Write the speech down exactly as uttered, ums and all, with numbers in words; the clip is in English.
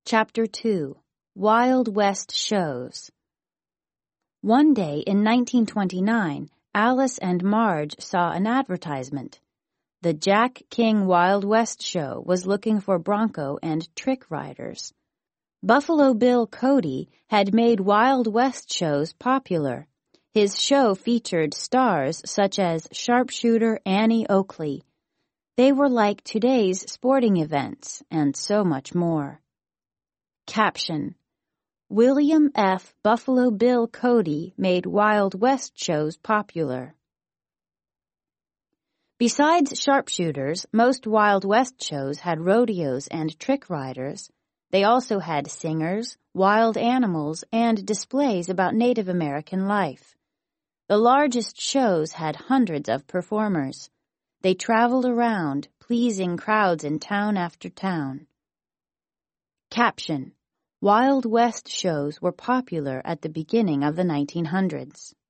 Chapter two. Wild West Shows. One day in nineteen twenty-nine, Alice and Marge saw an advertisement. The Jack King Wild West Show was looking for bronco and trick riders. Buffalo Bill Cody had made Wild West shows popular. His show featured stars such as sharpshooter Annie Oakley. They were like today's sporting events, and so much more. Caption: William F. Buffalo Bill Cody made Wild West shows popular. Besides sharpshooters, most Wild West shows had rodeos and trick riders. They also had singers, wild animals, and displays about Native American life. The largest shows had hundreds of performers. They traveled around, pleasing crowds in town after town. Caption: Wild West shows were popular at the beginning of the nineteen hundreds.